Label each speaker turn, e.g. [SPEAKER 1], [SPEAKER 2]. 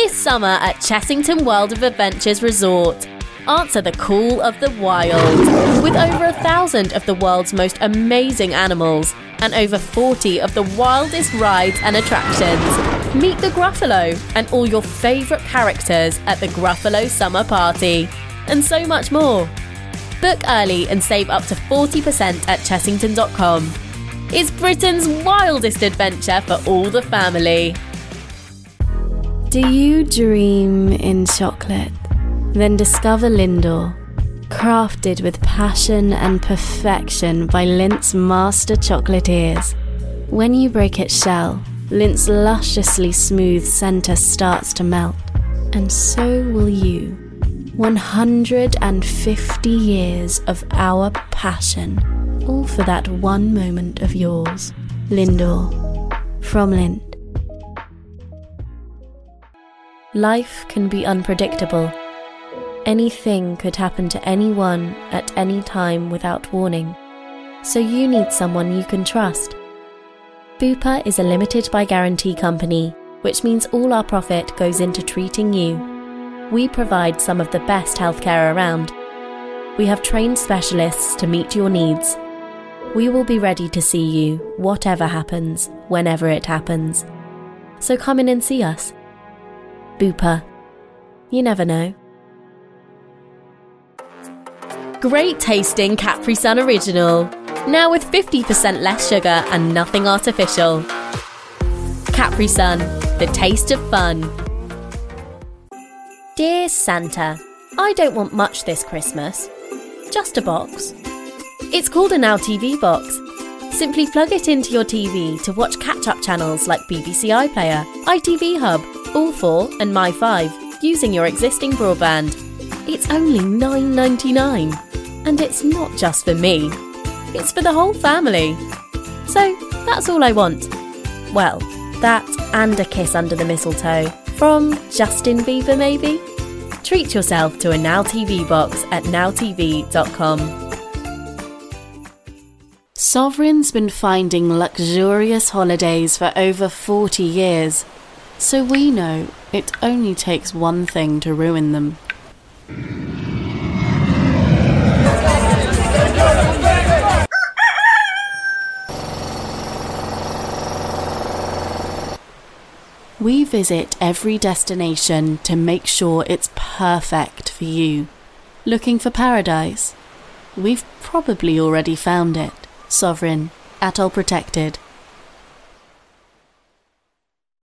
[SPEAKER 1] This summer at Chessington World of Adventures Resort, answer the call of the wild. With over 1,000 of the world's most amazing animals and over 40 of the wildest rides and attractions, meet the Gruffalo and all your favourite characters at the Gruffalo Summer Party, and so much more. Book early and save up to 40% at chessington.com. It's Britain's wildest adventure for all the family.
[SPEAKER 2] Do you dream in chocolate? Then discover Lindor. Crafted with passion and perfection by Lindt's master chocolatiers. When you break its shell, Lindt's lusciously smooth centre starts to melt. And so will you. 150 years of our passion, all for that one moment of yours. Lindor. From Lindt. Life can be unpredictable. Anything could happen to anyone at any time without warning. So you need someone you can trust. Bupa is a limited by guarantee company, which means all our profit goes into treating you. We provide some of the best healthcare around. We have trained specialists to meet your needs. We will be ready to see you, whatever happens, whenever it happens. So come in and see us. Bupa. You never know.
[SPEAKER 1] Great tasting Capri Sun Original. Now with 50% less sugar and nothing artificial. Capri Sun, the taste of fun. Dear Santa, I don't want much this Christmas. Just a box. It's called a Now TV box. Simply plug it into your TV to watch catch-up channels like BBC iPlayer, ITV Hub, All4 and My5 using your existing broadband. It's only $9.99. And it's not just for me. It's for the whole family. So that's all I want. Well, that and a kiss under the mistletoe. From Justin Bieber maybe? Treat yourself to a Now TV box at nowtv.com.
[SPEAKER 2] Sovereign's been finding luxurious holidays for over 40 years, so we know it only takes one thing to ruin them. We visit every destination to make sure it's perfect for you. Looking for paradise? We've probably already found it. Sovereign, atoll protected.